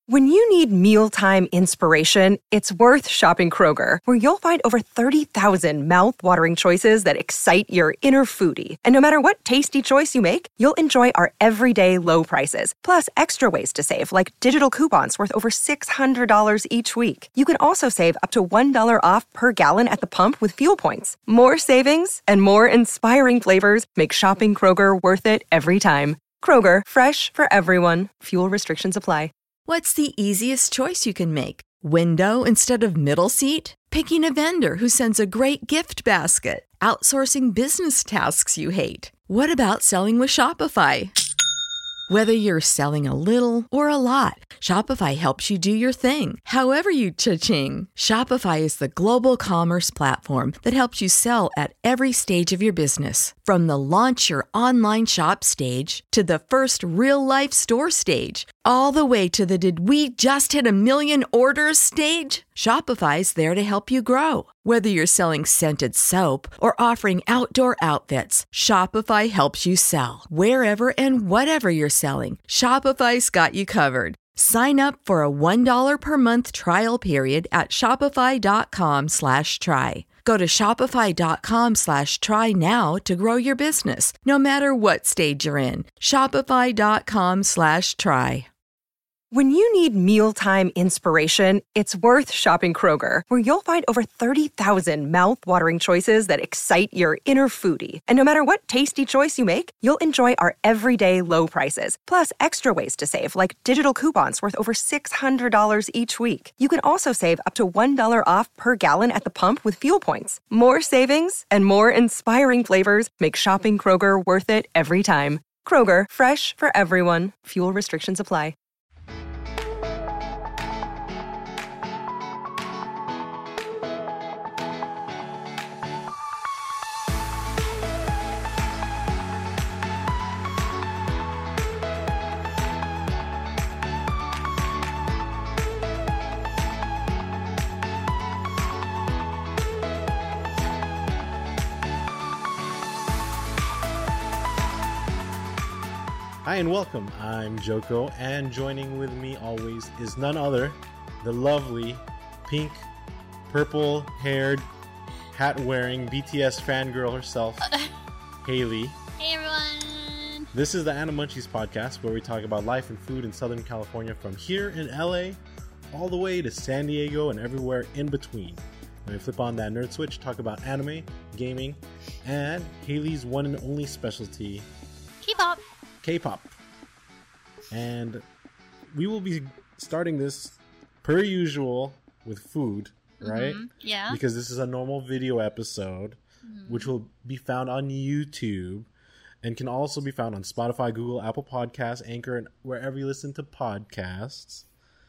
When you need mealtime inspiration, it's worth shopping Kroger, where you'll find over 30,000 mouth-watering choices that excite your inner foodie. And no matter what tasty choice you make, you'll enjoy our everyday low prices, plus extra ways to save, like digital coupons worth over $600 each week. You can also save up to $1 off per gallon at the pump with fuel points. More savings and more inspiring flavors make shopping Kroger worth it every time. Kroger, fresh for everyone. Fuel restrictions apply. What's the easiest choice you can make? Window instead of middle seat? Picking a vendor who sends a great gift basket? Outsourcing business tasks you hate? What about selling with Shopify? Whether you're selling a little or a lot, Shopify helps you do your thing, however you cha-ching. Shopify is the global commerce platform that helps you sell at every stage of your business. From the launch your online shop stage to the first real-life store stage, all the way to the did we just hit a million orders stage. Shopify's there to help you grow. Whether you're selling scented soap or offering outdoor outfits, Shopify helps you sell. Wherever and whatever you're selling, Shopify's got you covered. Sign up for a $1 per month trial period at shopify.com/try. Go to shopify.com/try now to grow your business, no matter what stage you're in. Shopify.com/try. When you need mealtime inspiration, it's worth shopping Kroger, where you'll find over 30,000 mouth-watering choices that excite your inner foodie. And no matter what tasty choice you make, you'll enjoy our everyday low prices, plus extra ways to save, like digital coupons worth over $600 each week. You can also save up to $1 off per gallon at the pump with fuel points. More savings and more inspiring flavors make shopping Kroger worth it every time. Kroger, fresh for everyone. Fuel restrictions apply. Hi and welcome, I'm Joko, and joining with me always is none other, the lovely, pink, purple-haired, hat-wearing BTS fangirl herself, Haley. Hey everyone! This is the Anna Munchies podcast, where we talk about life and food in Southern California from here in LA, all the way to San Diego and everywhere in between. When we flip on that nerd switch, talk about anime, gaming, and Haley's one and only specialty, K-pop. K-pop. And we will be starting this per usual with food, right? Mm-hmm. Yeah. Because this is a normal video episode, which will be found on YouTube and can also be found on Spotify, Google, Apple Podcasts, Anchor, and wherever you listen to podcasts.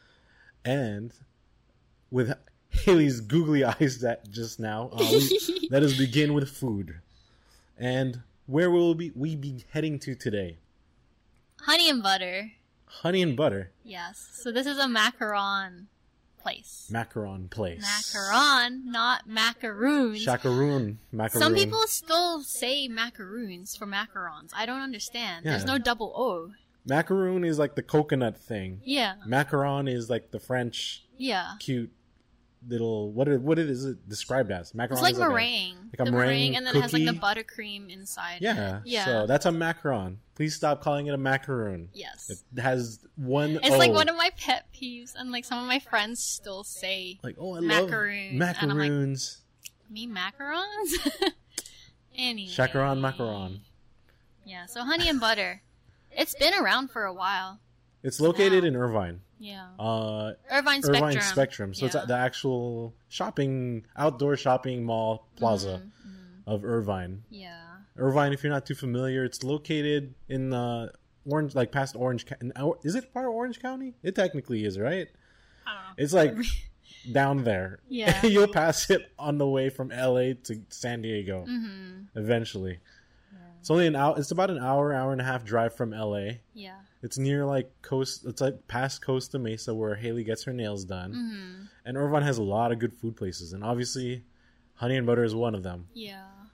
And with Haley's googly eyes that just now, let us begin with food. And where will we be heading to today? Honey and butter. Honey and butter. Yes. So this is a macaron place. Macaron place. Macaron, not macaroons. Shacaroon. Macaroon. Some people still say macaroons for macarons. I don't understand. Yeah. There's no double O. Macaroon is like the coconut thing. Yeah. Macaron is like the French Yeah. cute little what is it described as? Macaron It's like is meringue. like a the meringue and then it has like the cookie. buttercream inside. Yeah. Yeah. So that's a macaron. Please stop calling it a macaroon. Yes. It has one It's O. like one of my pet peeves, and like some of my friends still say like, oh, I macaroon. love And I'm like, macaroons. me macarons? Anyway. Shacaron macaron. Yeah, so honey and butter. It's been around for a while. It's located Wow. in Irvine. Yeah. Irvine Spectrum. So Yeah. it's the actual outdoor shopping mall plaza Mm-hmm. of Irvine. Yeah. Irvine, if you're not too familiar, it's located in Orange, like past Orange. Is it part of Orange County? It technically is, right? I don't know. It's like down there. Yeah. You'll pass it on the way from LA to San Diego. Mm-hmm. Eventually. Yeah. It's only an hour. It's about an hour and a half drive from LA. Yeah. It's near it's like past Costa Mesa where Haley gets her nails done. Mm-hmm. And Irvine has a lot of good food places. And obviously, Honey and Butter is one of them. Yeah.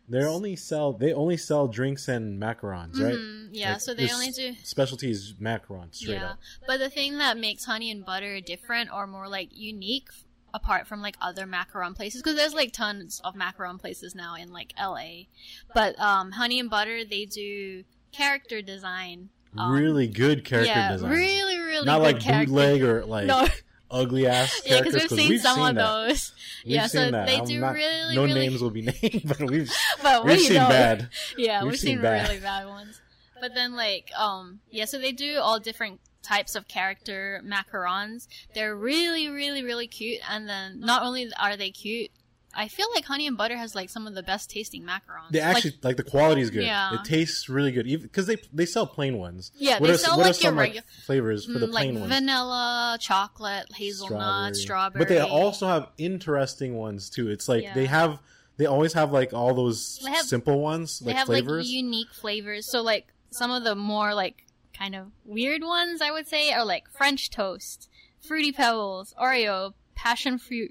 They only sell drinks and macarons, right? Yeah, Like, so they their only do. specialties macarons straight up. But the thing that makes Honey and Butter different or more like unique, apart from like other macaron places, because there's like tons of macaron places now in like LA, but Honey and Butter, they do character design. Really good character design. Really Not good like character. bootleg or like No. ugly ass Yeah, characters. because we've seen some of that. those. We've Yeah, so seen that. they I'm do not- really, no really. names will be named, but we've But we've we seen know. bad. Yeah, We've we've seen seen bad. really bad ones. But then like, so they do all different types of character macarons. They're really, really, really cute. And then not only are they cute, I feel like Honey and Butter has like some of the best tasting macarons. They actually like the quality is good. Yeah. It tastes really good, even because they sell plain ones. Yeah, What they are, sell what are like your some regular flavors for the like plain ones? vanilla, chocolate, hazelnut, strawberry. But they also have interesting ones too. It's like Yeah. they always have like all those They have- simple ones, They like have flavors. like unique flavors. So like some of the more like kind of weird ones I would say are like French toast, Fruity Pebbles, Oreo, passion fruit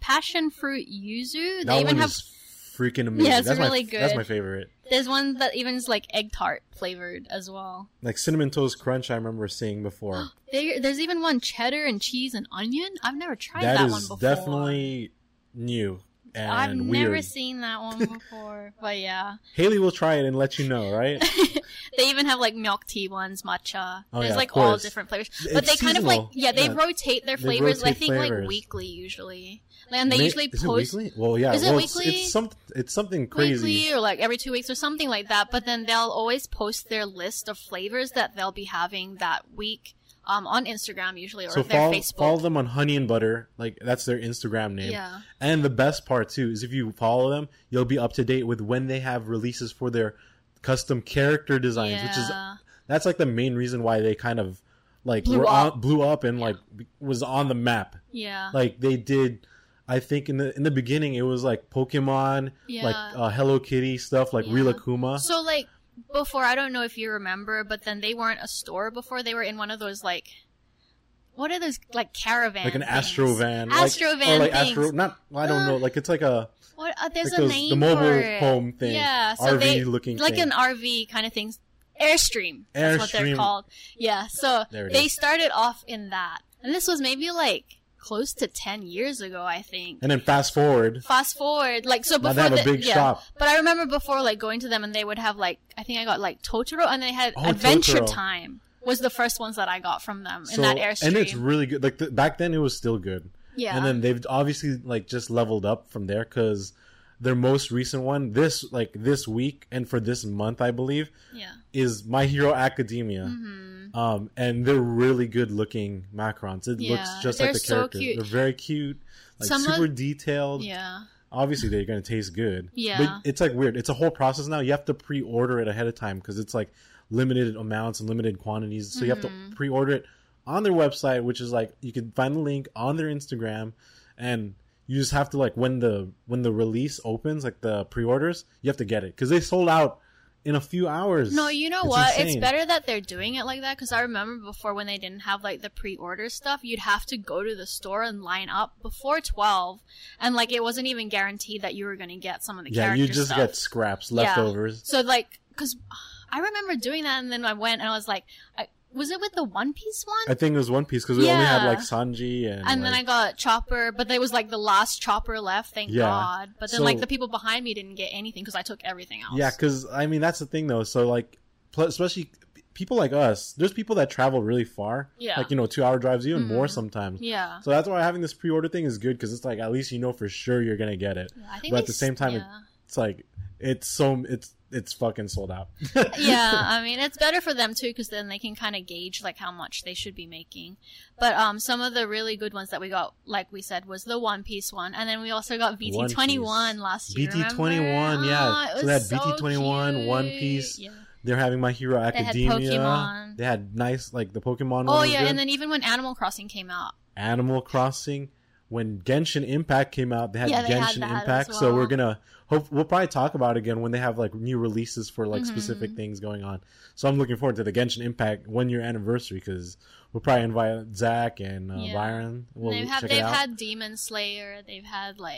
yuzu. That They even one have is freaking amazing. Yeah, it's that's really That's good. my favorite. there's one that even is like egg tart flavored as well. Like cinnamon toast crunch, I remember seeing before. There's even one cheddar and cheese and onion. I've never tried that one is before. definitely new and I've weird. never seen that one before, but yeah. Haley will try it and let you know, right? They even have like milk tea ones, matcha. Oh, There's yeah, like of all course. different flavors. But It's they kind of like, seasonal. they Yeah. rotate their They flavors, I rotate think flavors. like weekly usually. And they May- usually is post it weekly? Well, yeah. Is it well, weekly? It's something crazy. weekly or like every 2 weeks or something like that. But then they'll always post their list of flavors that they'll be having that week on Instagram usually or So their follow Facebook. them on Honey and Butter, like that's their Instagram name. Yeah. And the best part too is if you follow them, you'll be up to date with when they have releases for their custom character designs, which is Yeah. that's like the main reason why they kind of like Blew up. blew up and like was on the map. Yeah. Like they did. I think in the beginning it was like Pokemon, Yeah. like Hello Kitty stuff, like Yeah. Rilakkuma. So like before, I don't know if you remember, but then they weren't a store before. They were in one of those like, what are those like caravan? Like an things? Astro van, Astro van or like things. Astro. Not I don't know. Like it's like a What? There's like a those- name the mobile for it. home thing, Yeah, so RV looking like thing. an RV kind of thing. Airstream. That's what they're Airstream. called. Yeah. So There it they is. started off in that, and this was maybe like close to 10 years ago, I think. and then fast forward. Fast forward, like so Now before they have a big shop. But I remember before like going to them and they would have like I think I got like Totoro and they had Oh, Adventure Totoro. Time was the first ones that I got from them in So, that Airstream. and it's really good. Like back then, it was still good. Yeah. And then they've obviously like just leveled up from there because their most recent one, this week and for this month, I believe, yeah. is My Hero Academia. And they're really good looking macarons. It Yeah, looks just they're like the so characters. cute. They're very cute, like Some super of- detailed. Yeah. Obviously, they're gonna taste good. Yeah. But it's like weird. It's a whole process now. You have to pre-order it ahead of time because it's like limited amounts and limited quantities. So you have to pre-order it on their website, which is like you can find the link on their Instagram, and you just have to like when the release opens, like the pre-orders, you have to get it because they sold out in a few hours. No, you know It's what? It's insane. better that they're doing it like that because I remember before when they didn't have like the pre-order stuff, you'd have to go to the store and line up before 12, and like it wasn't even guaranteed that you were going to get some of the Yeah, character you just stuff. get scraps, Yeah. leftovers. So like, because I remember doing that, and then I went and I was like, was it with the One Piece one? I think it was One Piece because we only had Yeah. like Sanji And then I got Chopper, but there was like the last Chopper left, thank Yeah. God. But then So- like the people behind me didn't get anything because I took everything else. Yeah, because I mean that's the thing though. So like, especially people like us, there's people that travel really far. Yeah. Like 2-hour drives, even more sometimes. Yeah. So that's why having this pre-order thing is good because it's like at least you know for sure you're gonna get it. I think But they at the same time, yeah. it's like it's fucking sold out. Yeah, I mean, it's better for them too because then they can kind of gauge like how much they should be making. But some of the really good ones that we got, like we said, was the One Piece one, and then we also got BT21 last year. BT21, yeah. Oh, So they had BT21, One cute. Piece. Yeah. They're having My Hero had Academia. Pokemon. They had nice like the Pokemon. Oh one was yeah, good. and then even when Animal Crossing came out. Animal Crossing. When Genshin Impact came out, they had Yeah, they had Genshin that as Impact. So well. we're gonna we'll probably talk about it again when they have like new releases for like Mm-hmm. specific things going on. So I'm looking forward to the Genshin Impact 1-year anniversary because we'll probably invite Zach and Yeah. Byron. We'll they've check it they've out. had Demon Slayer. They've had like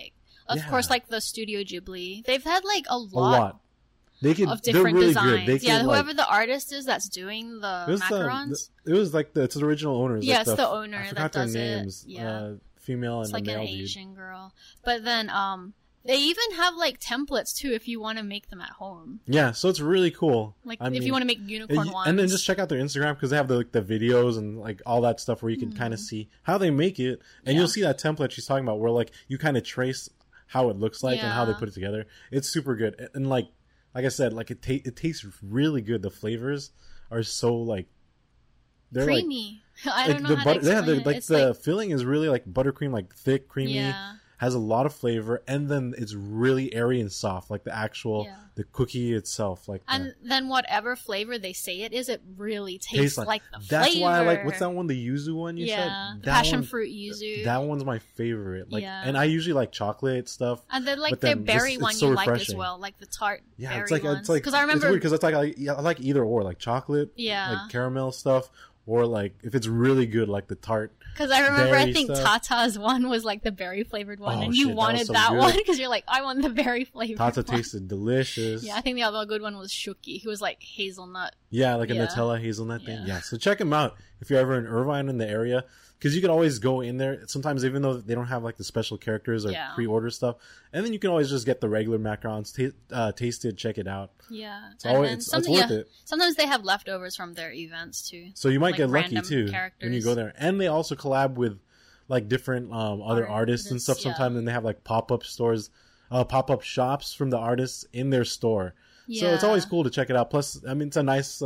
Of Yeah. course, like the Studio Ghibli. They've had like a A lot lot. They could. of They're different really designs. good. They Yeah, could, whoever like, the artist is that's doing the it was macarons. it was like it's the original owners. Yeah, like it's the owner I that forgot their does it. names. Yeah. Female It's and like a an male dude. Asian girl. But then they even have like templates too if you want to make them at home. Yeah, so it's really cool. Like I if mean, you want to make unicorn ones. and then just check out their Instagram because they have the videos and like all that stuff where you can kind of see how they make it, and Yeah. you'll see that template she's talking about where like you kind of trace how it looks like and how they Yeah. put it together. It's super good, and like I said, like it tastes really good. The flavors are so like they're creamy. I like don't know the how butter. to Yeah, explain it. like It's the filling is really like buttercream, like thick, creamy. Yeah. Has a lot of flavor, and then it's really airy and soft, like the actual Yeah. the cookie itself. Like And then whatever flavor they say it is, it really tastes tastes like the That's flavor. why I like. What's that one? The yuzu one you Yeah, said. the passion fruit yuzu. That one's my favorite. Like, Yeah. and I usually like chocolate stuff. And then like but their then berry it's one so you like as refreshing. well, like the tart Yeah, berry it's like ones. it's like Because I remember, it's weird because it's like I like either or, like chocolate, Yeah. like caramel stuff, or like if it's really good, like the tart. because I remember I berry think stuff. Tata's one was like the berry flavored one, Oh, and shit, you that was wanted so that good. one because you're like, I want the berry flavored. Tata one. tasted delicious. Yeah, I think the other good one was Shuki. He was like hazelnut. Yeah, like a Yeah. Nutella hazelnut thing. Yeah. Yeah, so check them out if you're ever in Irvine in the area, because you can always go in there. Sometimes even though they don't have like the special characters or Yeah. pre-order stuff, and then you can always just get the regular macarons, taste it, check it out. Yeah, It's always it's worth it. Sometimes they have leftovers from their events too. So you might like get lucky random too when you characters. go there. And they also collab with like different other artists and stuff. yeah. Sometimes and they have like pop-up stores, pop-up shops from the artists in their store. So it's Yeah. always cool to check it out. Plus, I mean, it's a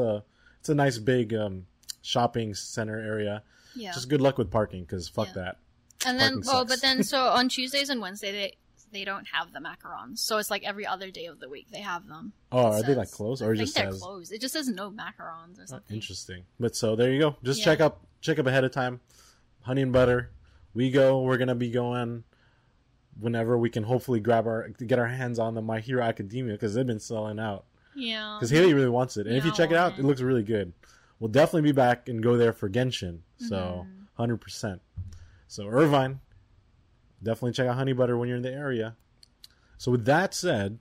nice big shopping center area. Yeah, Just good luck with parking because fuck Yeah. that. and then parking but sucks. then so on Tuesdays and Wednesdays they don't have the macarons, so it's like every other day of the week they have them. Oh, It are they like says- closed I or it think just they're says? closed. It just says no macarons or something. Interesting. But so there you go. Just Yeah. check up ahead of time. Honey and Butter. We're gonna be going whenever we can. Hopefully, get our hands on the My Hero Academia because they've been selling out. Yeah, Because Haley really wants it, and if Yeah, you check it I out, want it it. looks really good. We'll definitely be back and go there for Genshin. So Mm-hmm. 100%. So Irvine, definitely check out Honey Butter when you're in the area. So with that said,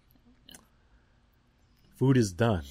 food is done.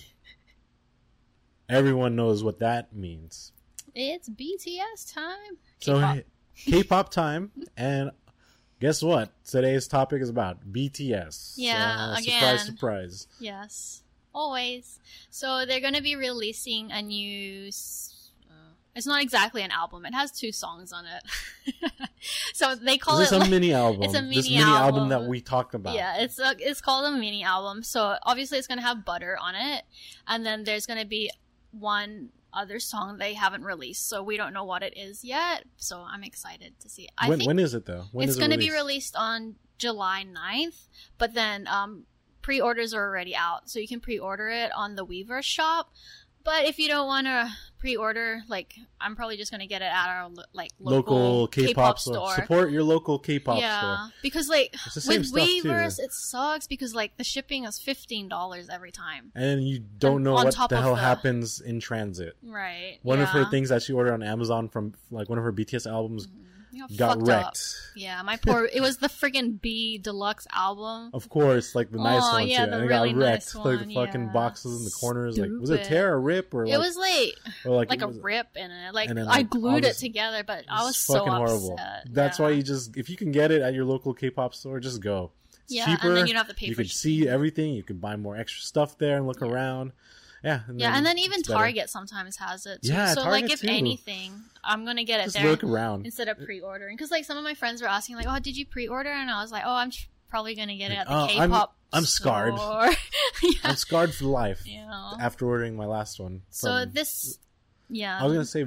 Everyone knows what that means. it's BTS time. So K-pop. K-pop time, and guess what? Today's topic is about BTS. Yeah, Surprise, again. surprise. Yes, always. So they're going to be releasing a new. It's not exactly an album. It has 2 songs on it. So they call Is this it. a mini album? It's a This mini mini album album. that we talked about. Yeah, it's called a mini album. So obviously it's going to have Butter on it, and then there's going to be one other song they haven't released. So we don't know what it is yet. So I'm excited to see. I think When is it though? When it's is it going to be released? released on July 9th, but then pre-orders are already out, so you can pre-order it on the Weverse shop. But if you don't want to pre-order, like, I'm probably just going to get it at our like local K-pop store. Support your local K-pop store. because like It's the same with stuff, too. Weverse, it sucks because like the shipping is $15 every time. And you don't know on what top the of hell the- happens in transit. Right. One of her yeah. things that she ordered on Amazon from like one of her BTS albums got fucked wrecked. up. Yeah, my poor. It was the friggin' B Deluxe album. Of course, like the nice Oh, one yeah, too. the And it really got wrecked. nice Like the one, fucking yeah. boxes in the corners. Like was it Stupid. tear or rip or like, It was or like a was it- rip in it. Like and then, I like, all glued it this- together, but I was It's so fucking upset. horrible. That's Yeah. why you just if you can get it at your local K-pop store, just go. It's Yeah, cheaper. and then you don't have to pay You for can see everything. You can buy more extra stuff there and look around. Yeah, Yeah, and then even it's better. Target sometimes has it too. Yeah, so Target like if too. anything, I'm gonna get it Just there look around. instead of pre-ordering. Because like some of my friends were asking, like, "Oh, did you pre-order?" And I was like, "Oh, I'm probably gonna get it at the Like, oh, K-pop." I'm scarred. store." Yeah. I'm scarred for life Yeah. after ordering my last one. So from- this, yeah. I was gonna say,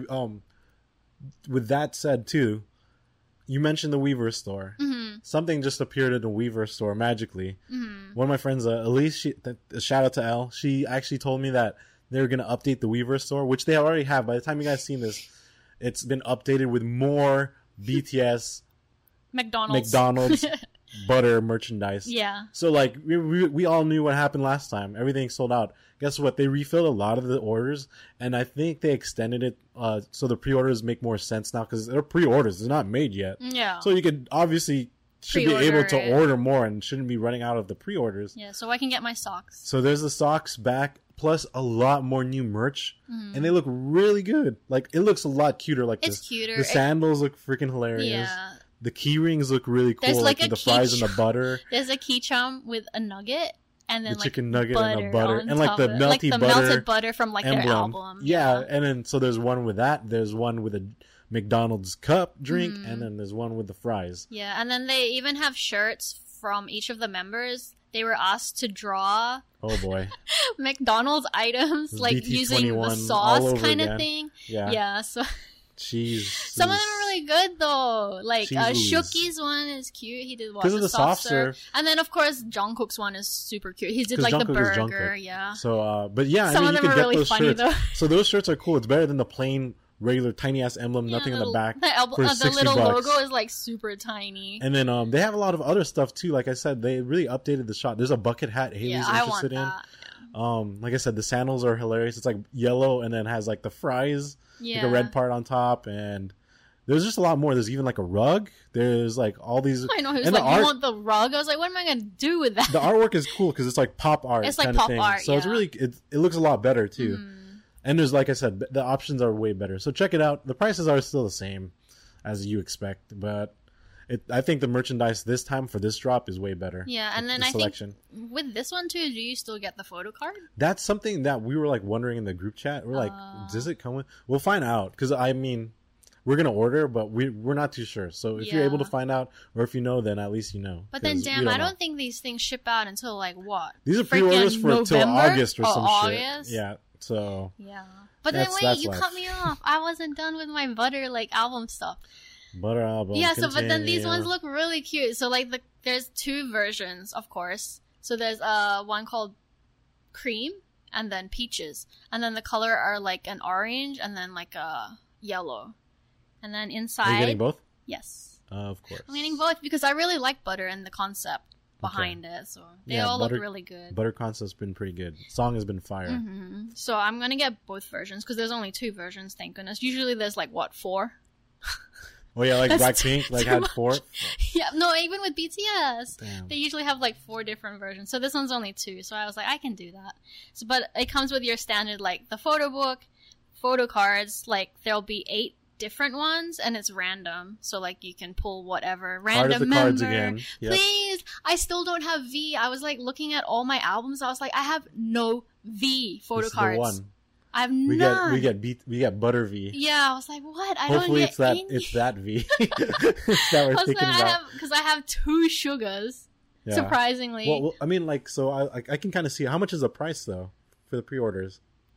with that said too, you mentioned the Weverse store. Mm-hmm. Something just appeared in the Weverse store magically. One of my friends, Elise, shout out to Elle. She actually told me that they're gonna update the Weverse store, which they already have. By the time you guys seen this, it's been updated with more BTS McDonald's butter merchandise. Yeah. So like we all knew what happened last time. Everything sold out. Guess what? They refilled a lot of the orders, and I think they extended it so the pre-orders make more sense now because they're pre-orders. They're not made yet. Yeah. So you could obviously should be able to order more and shouldn't be running out of the pre-orders. Yeah, so I can get my socks. So there's the socks back, plus a lot more new merch, and they look really good. Like, it looks a lot cuter. Like, it's cuter. The sandals look freaking hilarious. Yeah. The key rings look really cool. There's like with a the fries and the butter. There's a key charm with a nugget. And then the like chicken nugget butter and a butter. And like the melty like the butter. melted butter from like emblem. their album. Yeah, and then so there's one with that. There's one with a McDonald's cup drink, and then there's one with the fries. Yeah, and then they even have shirts from each of the members. They were asked to draw Oh boy. McDonald's items, like BT21 using the sauce kind again. of thing. Yeah. Yeah, so Cheese. some of them are really good though. Like Cheese. Shuki's one is cute. He did what? 'Cause of the soft serve. And then of course Jungkook's one is super cute. He did 'Cause like the Jungkook is burger, Jungkook. yeah. So but yeah, Some I of mean, them you are can get really those funny, shirts. though. So those shirts are cool. It's better than the plain regular tiny ass emblem, nothing in the back. For The 60 little bucks. logo is like super tiny. And then they have a lot of other stuff too. Like I said, they really updated the shop. There's a bucket hat Haley's Yeah, I want interested in. that. Like I said, the sandals are hilarious. It's like yellow and then has like the fries, Yeah. like a red part on top, and there's just a lot more. There's even like a rug. There's like all these. I know. He was and like, the "You art, want the rug?" I was like, "What am I gonna do with that?" the artwork is cool because it's like pop art. It's like kind pop of thing. art, So it's yeah. really it looks a lot better too. And there's, like I said, the options are way better. So check it out. The prices are still the same as you expect, but I think the merchandise this time for this drop is way better. Yeah, and then the I selection. think with this one too, do you still get the photo card? That's something that we were like wondering in the group chat. We're like, does it come with? We'll find out because I mean, we're gonna order, but we're not too sure. So if you're able to find out, or if you know, then at least you know. But then, damn, I know. don't think these things ship out until like what? These are pre-orders for November? till August or some August? shit. Yeah. So Yeah. But then wait, that's you life. cut me off. I wasn't done with my butter like album stuff. butter album. Yeah, so but then these continue. ones look really cute. So like there's two versions, of course. So there's one called cream and then peaches. And then the color are like an orange and then like a yellow. And then inside Are you getting both? Yes. Of course. I'm getting both because I really like butter and the concept behind it. So they all look really good. Butter concept's been pretty good. Song has been fire. Mm-hmm. So I'm gonna get both versions because there's only two versions, thank goodness. Usually there's like what, 4? Oh yeah, like That's Blackpink, like too had much. 4. Yeah, no, even with BTS, Damn. they usually have like 4 different versions. So this one's only 2. So I was like, I can do that. So, but it comes with your standard like the photo book, photo cards. Like there'll be 8 different ones, and it's random. So like you can pull whatever random Card of the member. cards again. Yep. Please, I still don't have V. I was like looking at all my albums. I was like, I have no V photo This is cards. the one. I have We none. get Butter V. Yeah, I was like, what? I Hopefully don't get it's any. that V that we're I was thinking like, about. because I have 2 sugars. Yeah. Surprisingly. Well, I mean, like, so I can kind of see how much is the price though for the pre-orders.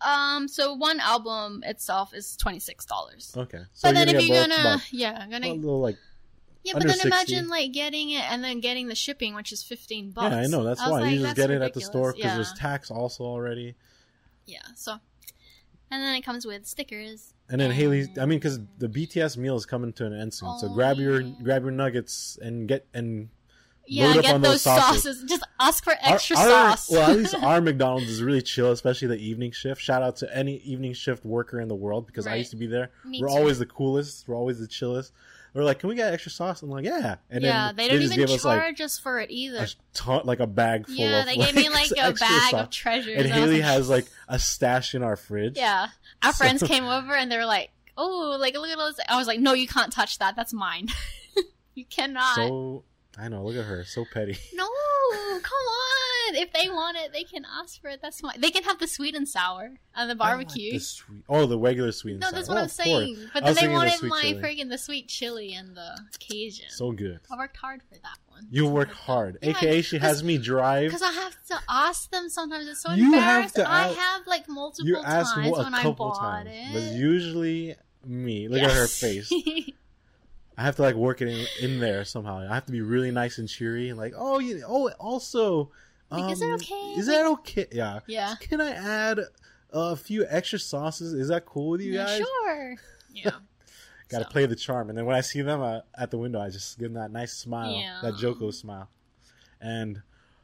So one album itself is $26. Okay, so But then if you're both gonna, about yeah, a little like. yeah, but under then 60. imagine like getting it and then getting the shipping, which is $15. Yeah, I know. That's I was why like, you just that's get it at the ridiculous. store because Yeah. there's tax also already. Yeah, so. And then it comes with stickers. And then Haley's, I mean, because the BTS meal is coming to an end soon, so grab your nuggets and Yeah, load up get on those those sauces. sauces. Just ask for extra our, sauce. Well, at least our McDonald's is really chill, especially the evening shift. Shout out to any evening shift worker in the world because I Right. used to be there. Me We're too. always the coolest. We're always the chillest. They're like, "Can we get extra sauce?" I'm like, "Yeah." And yeah, then they don't just even give us charge us for it either. like like a bag full Yeah, of. they gave me like a extra bag sauce. of treasures. And I was Haley has like a stash in our fridge. Yeah. Our So- friends came over and they were like, oh, like look at all this. I was like, no, you can't touch that. That's mine. You cannot. So I know. Look at her, so petty. No, come on. If they want it, they can ask for it. That's fine. They can have the sweet and sour and the barbecue. The sweet. Oh, the regular sweet and No, sour. that's what Oh, I'm of course. saying. But I then was they thinking the wanted sweet my chili. freaking the sweet chili and the Cajun. So good. I worked hard for that one. You work hard. Yeah, AKA she has me drive. Because I have to ask them sometimes. It's so You have embarrassing. to I ask- have like multiple You asked times a when I couple bought times. it. But usually me. Look at her Yes. face. I have to like work it in there somehow. I have to be really nice and cheery and like, also, Like, is it okay? Is that okay? Yeah. Yeah. Can I add a few extra sauces? Is that cool with you Yeah, guys? sure. Yeah. Got to So. play the charm. And then when I see them at the window, I just give them that nice smile, Yeah. that Joko smile. And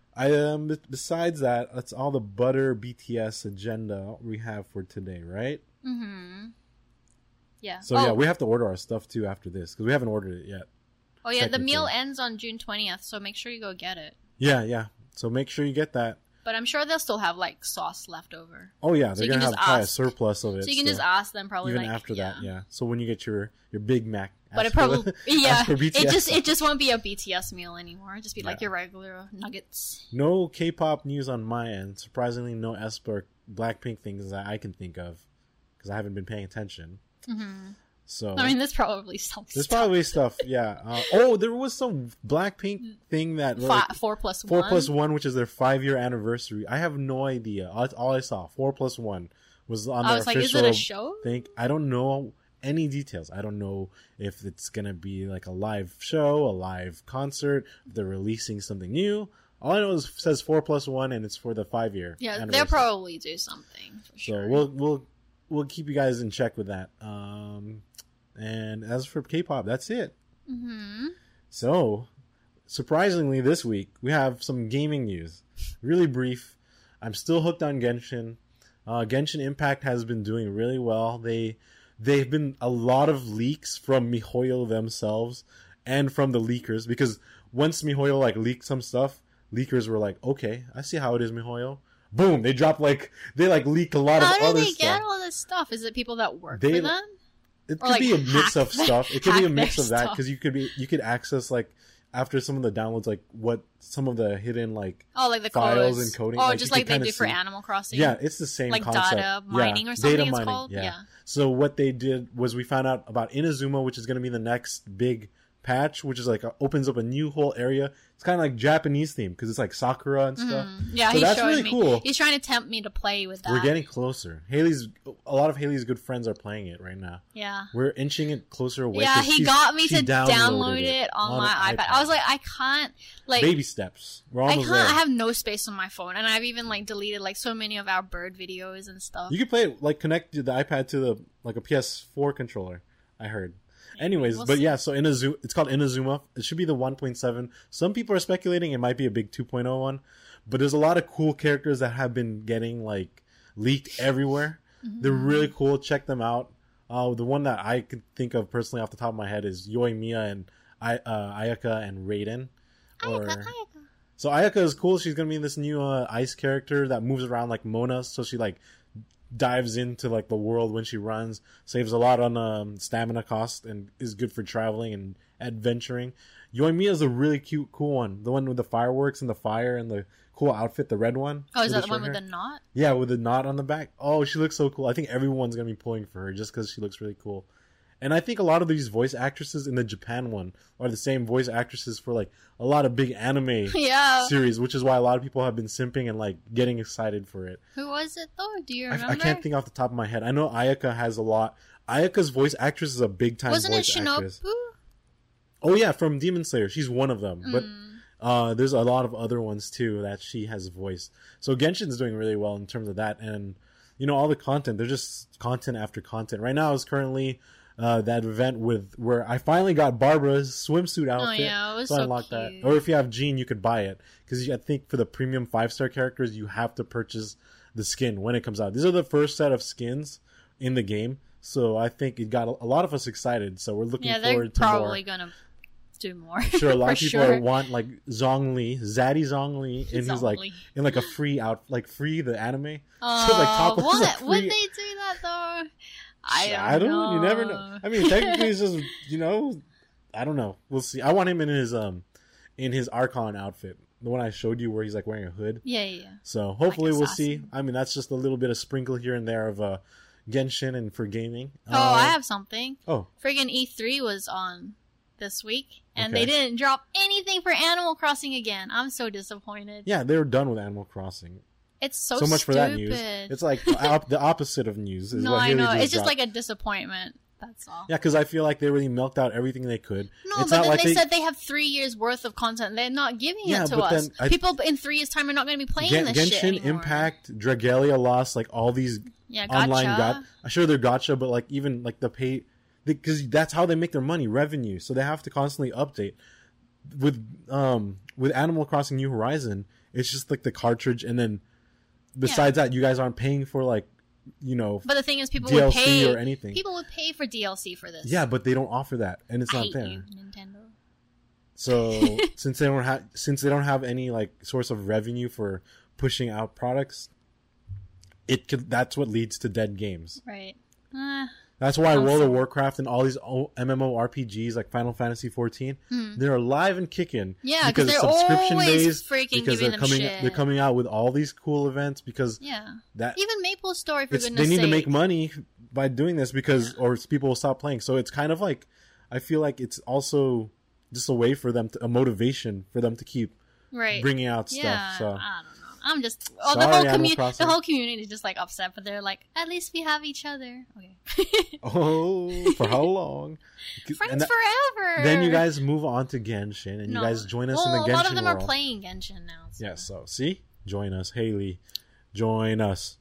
besides that, that's all the butter BTS agenda we have for today, right? Mm-hmm. Yeah. So yeah, we have to order our stuff too after this because we haven't ordered it yet. Oh yeah, the meal technically. ends on June 20th, so make sure you go get it. Yeah. So make sure you get that. But I'm sure they'll still have like sauce left over. Oh yeah, So they're you gonna can have just probably a ask. surplus of it. So you can just still, ask them probably even like, after that. Yeah. So when you get your Big Mac, But it ask for probably the- ask for BTS. it just won't be a BTS meal anymore. It'll just be like Yeah. your regular nuggets. No K-pop news on my end. Surprisingly, no aespa or Blackpink things that I can think of because I haven't been paying attention. Mm-hmm. So I mean, there's probably some there's stuff. probably stuff. Yeah. There was some Blackpink thing that like, 4+1. 4+1, which is their 5-year anniversary. I have no idea. All I saw 4+1 was on I their was like, official is it a show? thing. I don't know any details. I don't know if it's gonna be like a live show, a live concert. If they're releasing something new. All I know is it says 4+1, and it's for the 5-year. Yeah, anniversary. they'll probably do something for So sure. we'll keep you guys in check with that. And as for K-pop, that's it. Mm-hmm. So, surprisingly, this week we have some gaming news. Really brief. I'm still hooked on Genshin. Genshin Impact has been doing really well. They've been a lot of leaks from MiHoYo themselves and from the leakers, because once MiHoYo like leaked some stuff, leakers were like, "Okay, I see how it is, MiHoYo." Boom! They dropped they leaked a lot How of do other they stuff. get all this stuff? Is it people that work They- for them? It Or, could like, be a mix of hack- stuff. It could be a hack mix their of that stuff. because you could access like after some of the downloads, like what some of the hidden like Oh, like the files codes. and coding. Oh, like, just you like can they kinda do for see. Animal Crossing. Yeah, it's the same Like concept. data mining or something data it's mining, called? Yeah. Yeah. So what they did was we found out about Inazuma, which is going to be the next big patch, which is like opens up a new whole area. It's kind of like Japanese theme because it's like Sakura and stuff. Yeah, So he's that's showing really me. cool. He's trying to tempt me to play with that. We're getting closer. A lot of Haley's good friends are playing it right now. Yeah. We're inching it closer away. Yeah, 'cause he got me she to downloaded download it on my an iPad. I was like, I can't, like, baby steps. We're I almost can't. there. I have no space on my phone, and I've even like deleted like so many of our bird videos and stuff. You can play it, like connect the iPad to the like a PS4 controller. I heard. Anyways, We'll but see. yeah, so it's called Inazuma. It should be the 1.7. Some people are speculating it might be a big 2.0 one, but there's a lot of cool characters that have been getting like leaked everywhere. Mm-hmm. They're really cool. Check them out. The one that I could think of personally off the top of my head is Yoimiya and Ayaka and Raiden. So Ayaka is cool. She's gonna be this new ice character that moves around like Mona. So she like dives into like the world when she runs, saves a lot on stamina cost, and is good for traveling and adventuring. Yoimiya is a really cute, cool one. The one with the fireworks and the fire and the cool outfit, the red one. Oh, is with that the the one short with hair. the knot? Yeah, with the knot on the back. Oh, she looks so cool. I think everyone's gonna be pulling for her just because she looks really cool. And I think a lot of these voice actresses in the Japan one are the same voice actresses for like a lot of big anime Yeah. series, which is why a lot of people have been simping and like getting excited for it. Who was it though? Do you remember? I can't think off the top of my head. I know Ayaka has a lot. Ayaka's voice actress is a big time Wasn't it voice actress. Shinobu? Oh yeah, from Demon Slayer. She's one of them. Hmm. But there's a lot of other ones too that she has voiced. So Genshin's doing really well in terms of that, and you know all the content. They're just content after content. Right now is currently that event where I finally got Barbara's swimsuit outfit. Oh, yeah, it was I so unlocked cute. that. Or if you have Jean, you could buy it because I think for the premium 5-star characters, you have to purchase the skin when it comes out. These are the first set of skins in the game, so I think it got a lot of us excited. So we're looking Yeah, they're forward to more. probably gonna do more. I'm sure a lot For of people sure. want like Zaddy Zhongli, and he's like Zhongli. in like a free free the anime. Oh, So, like, Top One is, what? like, Would free- they do that though? I don't know. know. You never know. I mean, technically, it's just I don't know. We'll see. I want him in his Archon outfit, the one I showed you where he's like wearing a hood. Yeah. So hopefully Like we'll see. assassin. I mean, that's just a little bit of sprinkle here and there of Genshin and for gaming. Oh, I have something. Oh, Friggin' E3 was on this week, and Okay. they didn't drop anything for Animal Crossing again. I'm so disappointed. yeah, they were done with Animal Crossing. It's so much for that news. stupid. It's like the opposite of news. Is No, what I Haley know. It's just dropped. like a disappointment. That's all. Yeah, because I feel like they really milked out everything they could. No, It's but not then like they said they have 3 years worth of content. They're not giving Yeah, it to but us. then People in 3 years' time are not going to be playing this shit Genshin anymore. Impact, Dragalia lost like all these Yeah, online gotcha. I'm sure they're gotcha, but like even like the pay, because that's how they make their money, revenue. So they have to constantly update. With Animal Crossing New Horizon, it's just like the cartridge, and then besides that, you guys aren't paying for like But the thing is, people DLC would pay or anything. People would pay for DLC for this. Yeah, but they don't offer that, and it's I not hate there. you, Nintendo. So since they don't have any like source of revenue for pushing out products, that's what leads to dead games. Right. That's why World of Warcraft and all these MMORPGs like Final Fantasy 14, they're alive and kicking. Yeah, because they're always freaking giving them shit. They're coming out with all these cool events because that even Maple Story, for goodness they need sake. to make money by doing this because or people will stop playing. So it's kind of like I feel like it's also just a way for them a motivation for them to keep bringing out stuff. So I don't know. I'm just Sorry, the whole community is just like upset, but they're like, at least we have each other. Okay. Oh, for how long? Friends forever. Then you guys move on to Genshin, and you guys join us in the Genshin world. A lot of them are playing Genshin now. So. Yeah, so see, join us, Haley. Join us.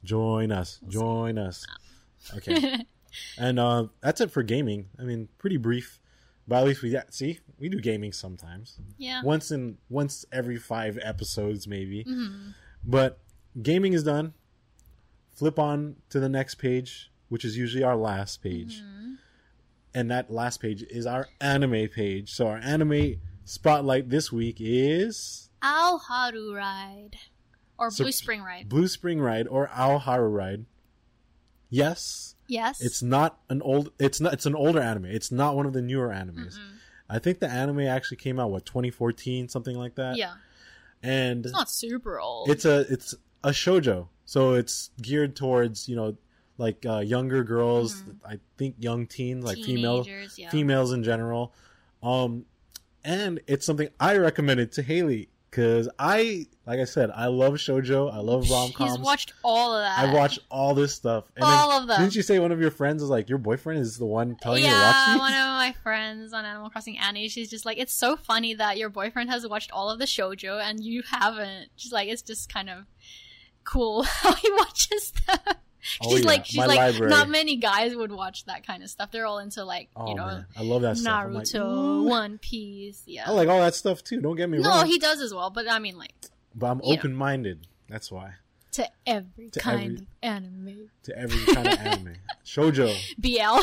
Okay, and that's it for gaming. I mean, pretty brief, but at least we do gaming sometimes. Yeah. Once every 5 episodes, maybe. Mm-hmm. But gaming is done. Flip on to the next page, which is usually our last page. Mm-hmm. And that last page is our anime page. So our anime spotlight this week is Aoharu Ride. Or Blue Spring Ride. Blue Spring Ride or Aoharu Ride. Yes. It's an older anime. It's not one of the newer animes. Mm-mm. I think the anime actually came out 2014, something like that. Yeah. And it's not super old. It's a shoujo, so it's geared towards like younger girls. Mm-hmm. I think young teens, like females in general. And it's something I recommended to Haley because like I said, I love shoujo. I love rom-coms. He's watched all of that. I've watched all this stuff. And all of them. Didn't you say one of your friends is like your boyfriend is the one telling you to watch these? Yeah, one of my friends on Animal Crossing, Annie, she's just like, it's so funny that your boyfriend has watched all of the shoujo and you haven't. She's like, it's just kind of cool how he watches them. She's like, library. Not many guys would watch that kind of stuff. They're all into man. I love that stuff. Naruto, One Piece. Yeah, I like all that stuff too. Don't get me wrong. No, he does as well. But I mean, but I'm open-minded. That's why. To every kind of anime. To every kind of anime. Shoujo. BL.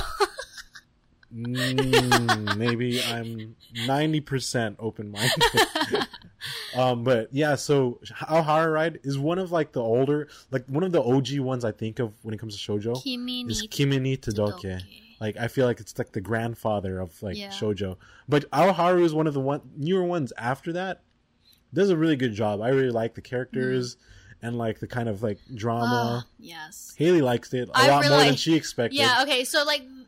Maybe I'm 90% open-minded. But yeah, so Aoharu Ride is one of the older, one of the OG ones I think of when it comes to shoujo. Kimi ni Todoke. I feel like it's the grandfather of shoujo. But Aoharu is one of the newer ones after that. Does a really good job. I really like the characters and the kind of drama. Yes. Haley likes it a lot more than she expected. Yeah, okay, so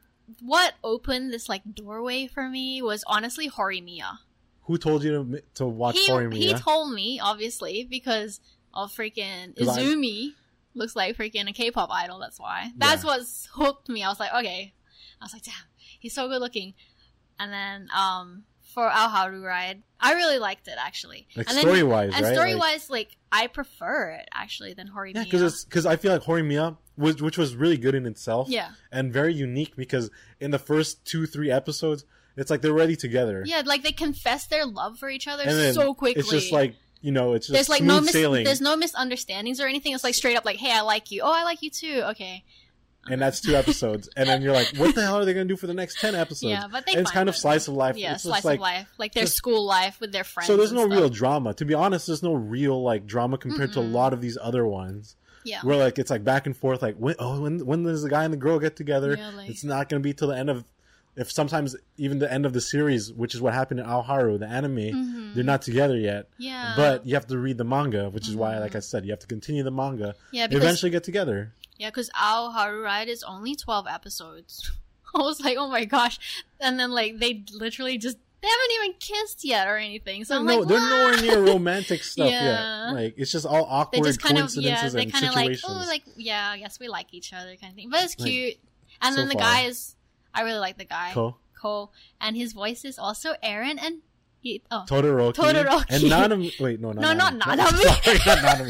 what opened this doorway for me was honestly Horimiya. Who told you to watch Horimiya? He told me, obviously, because of freaking Izumi looks like freaking a K-pop idol. That's why. That's what hooked me. I was like, okay. I was like, damn, he's so good looking. And then for Aoharu Ride, I really liked it actually. Story-wise, right? And story-wise, I prefer it actually than Horimiya. Yeah, because I feel like Horimiya, which was really good in itself. Yeah. And very unique because in the first 2-3 episodes, it's they're already together. Yeah, they confess their love for each other so quickly. It's just it's just there's sailing. There's no misunderstandings or anything. It's straight up hey, I like you. Oh, I like you too. Okay. And that's 2 episodes. And then you're like, what the hell are they going to do for the next 10 episodes? Yeah, but it's kind of slice of life. Yeah, it's slice of life. Their school life with their friends. So there's no real drama. To be honest, there's no real drama compared to a lot of these other ones. Yeah. Where it's back and forth. When does the guy and the girl get together? Yeah, it's not going to be till the end of... If sometimes even the end of the series, which is what happened in Aoharu, the anime, they're not together yet. Yeah. But you have to read the manga, which is why, like I said, you have to continue the manga. Yeah, because, eventually get together. Yeah, because Aoharu Ride is only 12 episodes. I was like, oh my gosh. And then, they literally just... They haven't even kissed yet or anything. So they're nowhere near romantic stuff yet. It's just all awkward coincidences and situations. I guess we like each other kind of thing. But it's cute. And then the guy is... I really like the guy. Ko. And his voice is also Eren and... Todoroki. And Nanami... Wait, no, not Nanami. Sorry, not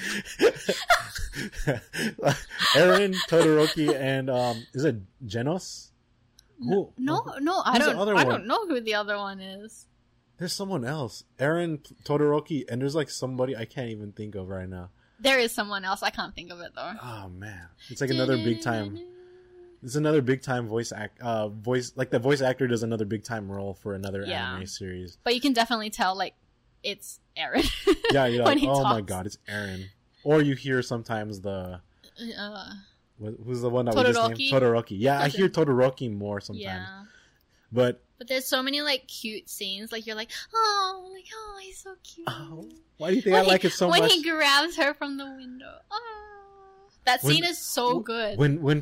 Nanami. Eren, Todoroki, and... is it Genos? No, I don't know who the other one is. There's someone else. Eren, Todoroki, and there's somebody I can't even think of right now. There is someone else. I can't think of it though. Oh man. It's another big time. It's another big time voice like the voice actor does another big time role for another anime series. But you can definitely tell like it's Eren. Yeah, you're when like, he oh my talks. god, it's Eren. Or you hear sometimes the who's the one that we just named? Todoroki? Todoroki. Yeah, I hear Todoroki more sometimes. Yeah. But there's so many like cute scenes. Like you're like, oh, he's so cute. why do you think I like it so when much? he grabs her from the window. That scene is so good. When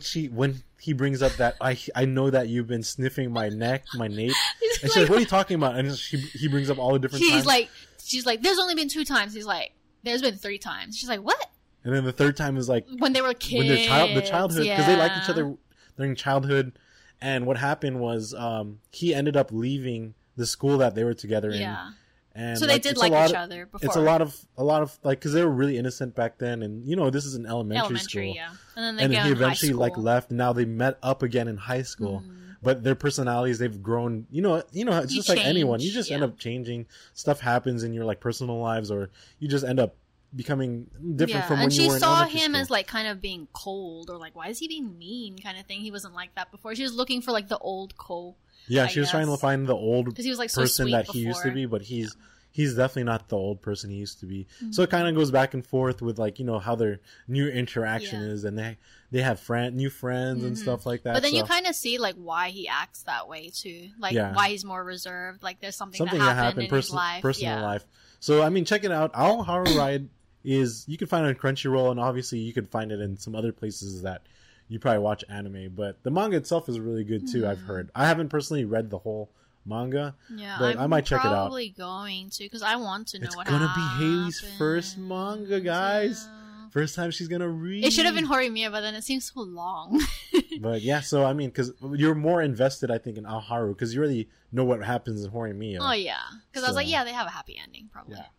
he brings up that I know that you've been sniffing my neck, my nape, and she's like, what are you talking about? And he brings up all the different times. She's like, there's only been 2 times. He's like, there's been 3 times. She's like, what? And then the third time is like when they were kids, when they're the childhood, because they liked each other during childhood. And what happened was he ended up leaving the school that they were together in. Yeah. And so they did like each other before. It's a lot of like, because they were really innocent back then, and this is an elementary school. Yeah. And then he eventually like left. And now they met up again in high school, but their personalities, they've grown. It's just like anyone. You just end up changing. Stuff happens in your like personal lives, or you just end up becoming different from when you were in elementary school. And she saw him as like kind of being cold, or like, why is he being mean, kind of thing. He wasn't like that before. She was looking for like the old Cole. Yeah, she was trying to find the old he was, like, so person sweet that he used to be, but he's definitely not the old person he used to be. So it kind of goes back and forth with like how their new interaction is, and they have new friends and stuff like that. But then you kind of see like why he acts that way too, like why he's more reserved. Like there's something that happened in his life, personal life. So I mean, check it out. Ao Haru Ride you can find it on Crunchyroll, and obviously you could find it in some other places that you probably watch anime. But the manga itself is really good too. I've heard. I haven't personally read the whole manga, but I might check it out. I'm probably going to, because I want to know what happens. It's gonna be Haley's first manga, guys. First time she's gonna read. It should have been Horimiya, but then it seems so long. But yeah, so I mean, because you're more invested, I think, in Ao Haru, because you already know what happens in Horimiya. Oh yeah, because I was like, yeah, they have a happy ending, probably. Yeah.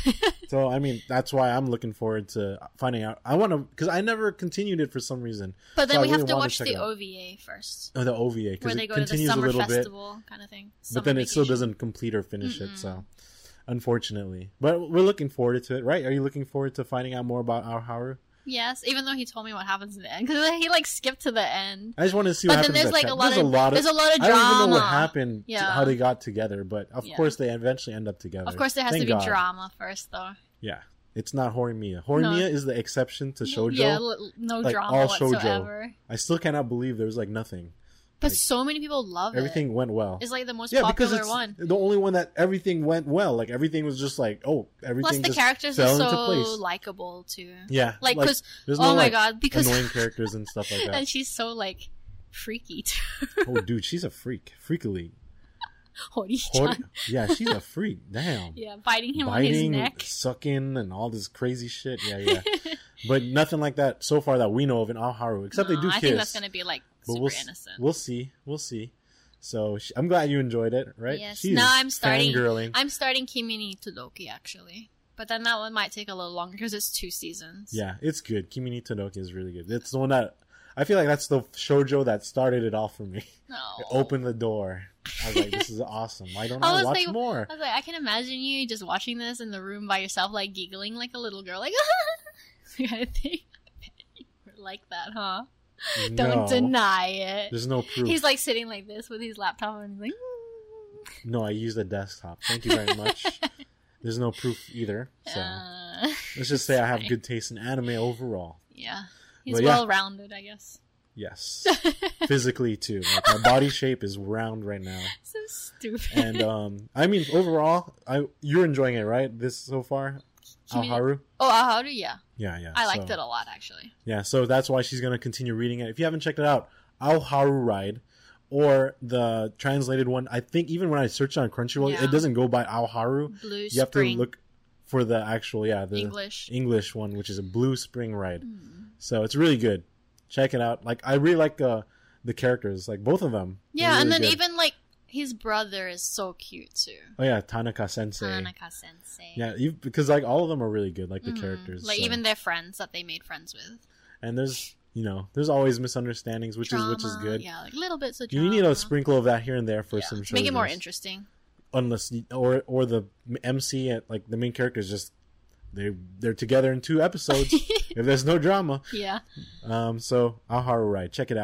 So I mean, that's why I'm looking forward to finding out. I want to, because I never continued it for some reason. But then we have to watch the OVA first. Oh, the OVA, where they go to the summer festival kind of thing. But then it still doesn't complete or finish it. So, unfortunately, but we're looking forward to it, right? Are you looking forward to finding out more about Ao Haru? Yes, even though he told me what happens in the end, because he like skipped to the end. I just want to see what happens. But then there's like there's a lot of drama. I don't even know what happened, how they got together, but of course they eventually end up together. Of course there has to be drama first, though. Yeah, it's not Horimiya. Horimiya is the exception to shoujo. Yeah, no like drama all whatsoever. Shoujo. I still cannot believe there was like nothing. But like, so many people love everything went well. It's like the most popular one. The only one that everything went well. Like everything was just like, everything. Plus the just characters fell are into place. so likable too. Yeah, like because no, my god, because annoying characters and stuff like that. And she's so like freaky too. Oh, dude, she's a freak, freakily. Yeah, she's a freak. Damn. Yeah, biting him on his neck, sucking, and all this crazy shit. Yeah. But nothing like that so far that we know of in Ao Haru, except they do kiss. I think that's gonna be like super innocent. We'll see. So I'm glad you enjoyed it, right? Yes. Now I'm starting Kimi ni Todoke actually, but then that one might take a little longer because it's 2 seasons. Yeah, it's good. Kimi ni Todoke is really good. It's the one that I feel like that's the shoujo that started it all for me. No. It opened the door. I was like, this is awesome. Why don't I watch more? I was like, I can imagine you just watching this in the room by yourself, like giggling like a little girl, like kind of thing. Like that, huh? No, don't deny it. There's no proof. He's like sitting like this with his laptop and he's like, No, I use a desktop. Thank you very much. There's no proof either. So let's just say I have good taste in anime overall. Yeah. He's well-rounded, I guess. Yes. Physically, too. Like, my body shape is round right now. So stupid. And, I mean, overall, you're enjoying it, right? This so far? Ao Haru? Oh, Ao Haru, yeah. Yeah. I liked it a lot, actually. Yeah, so that's why she's going to continue reading it. If you haven't checked it out, Ao Haru Ride, or the translated one, I think even when I searched on Crunchyroll, it doesn't go by Ao Haru. Blue You have to look for the actual, the English one, which is a Blue Spring Ride. So it's really good. Check it out. Like, I really like the characters, like both of them. Yeah, really and then good. even like his brother is so cute too. Oh yeah, Tanaka Sensei. Yeah, because like all of them are really good, like the characters. Like even their friends that they made friends with. And there's always misunderstandings, which is good. Yeah, like little bits of drama. You need a sprinkle of that here and there for some shows. To make it more interesting. Unless or the MC, like the main characters, just they're together in 2 episodes if there's no drama. Yeah. So Ao Haru Ride, check it out.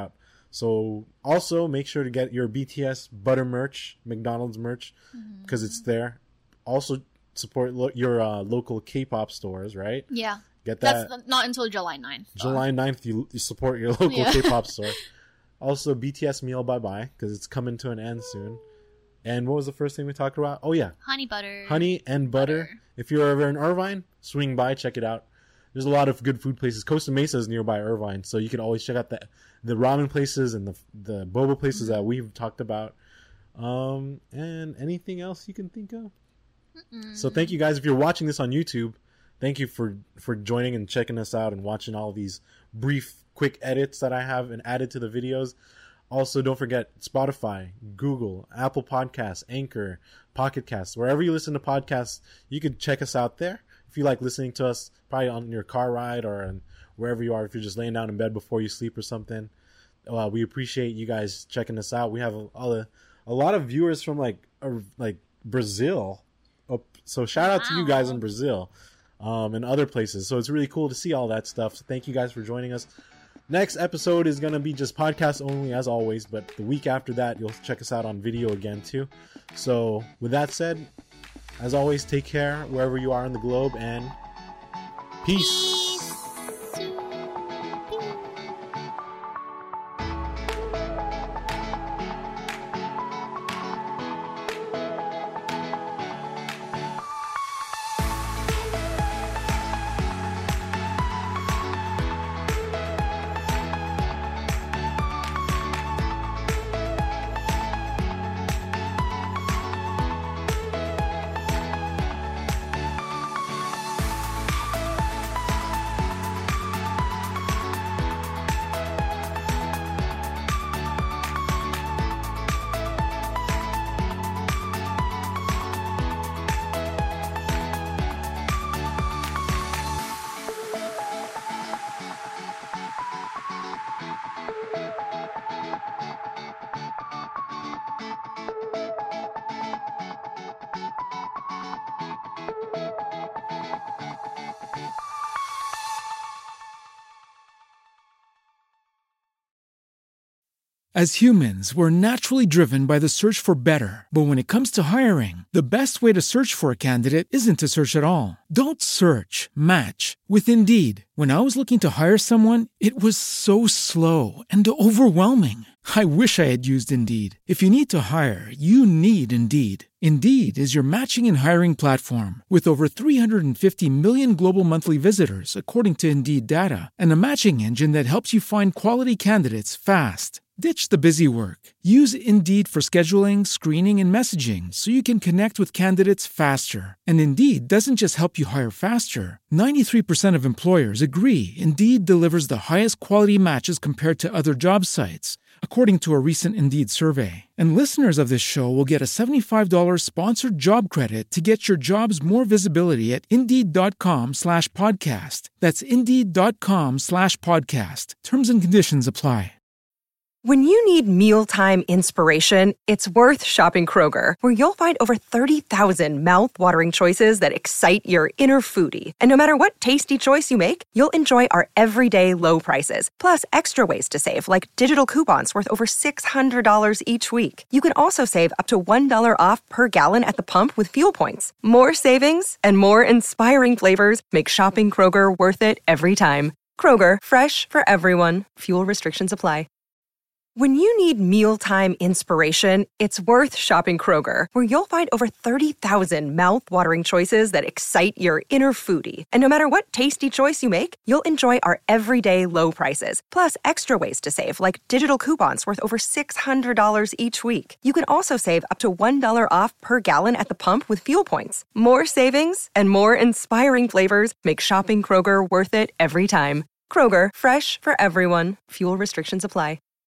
So also make sure to get your BTS butter merch, McDonald's merch, because it's there. Also support your local K-pop stores, right? Yeah. Get that. That's not until July 9th. July 9th, you support your local K-pop store. Also, BTS meal bye-bye, because it's coming to an end soon. And what was the first thing we talked about? Oh, yeah. Honey butter. Honey and butter. If you're ever in Irvine, swing by, check it out. There's a lot of good food places. Costa Mesa is nearby Irvine, so you can always check out the ramen places and the boba places that we've talked about. And anything else you can think of? So thank you guys. If you're watching this on YouTube, thank you for joining and checking us out and watching all these brief, quick edits that I have and added to the videos. Also, don't forget Spotify, Google, Apple Podcasts, Anchor, Pocket Casts. Wherever you listen to podcasts, you can check us out there. If you like listening to us, probably on your car ride or wherever you are, if you're just laying down in bed before you sleep or something. We appreciate you guys checking us out. We have a lot of viewers from like Brazil. So shout out to you guys in Brazil and other places. So it's really cool to see all that stuff. So thank you guys for joining us. Next episode is going to be just podcast only as always, but the week after that, you'll check us out on video again too. So with that said, as always, take care wherever you are in the globe and peace. As humans, we're naturally driven by the search for better. But when it comes to hiring, the best way to search for a candidate isn't to search at all. Don't search, match with Indeed. When I was looking to hire someone, it was so slow and overwhelming. I wish I had used Indeed. If you need to hire, you need Indeed. Indeed is your matching and hiring platform with over 350 million global monthly visitors, according to Indeed data, and a matching engine that helps you find quality candidates fast. Ditch the busy work. Use Indeed for scheduling, screening, and messaging so you can connect with candidates faster. And Indeed doesn't just help you hire faster. 93% of employers agree Indeed delivers the highest quality matches compared to other job sites, according to a recent Indeed survey. And listeners of this show will get a $75 sponsored job credit to get your jobs more visibility at Indeed.com/podcast. That's Indeed.com/podcast. Terms and conditions apply. When you need mealtime inspiration, it's worth shopping Kroger, where you'll find over 30,000 mouth-watering choices that excite your inner foodie. And no matter what tasty choice you make, you'll enjoy our everyday low prices, plus extra ways to save, like digital coupons worth over $600 each week. You can also save up to $1 off per gallon at the pump with fuel points. More savings and more inspiring flavors make shopping Kroger worth it every time. Kroger, fresh for everyone. Fuel restrictions apply. When you need mealtime inspiration, it's worth shopping Kroger, where you'll find over 30,000 mouth-watering choices that excite your inner foodie. And no matter what tasty choice you make, you'll enjoy our everyday low prices, plus extra ways to save, like digital coupons worth over $600 each week. You can also save up to $1 off per gallon at the pump with fuel points. More savings and more inspiring flavors make shopping Kroger worth it every time. Kroger, fresh for everyone. Fuel restrictions apply.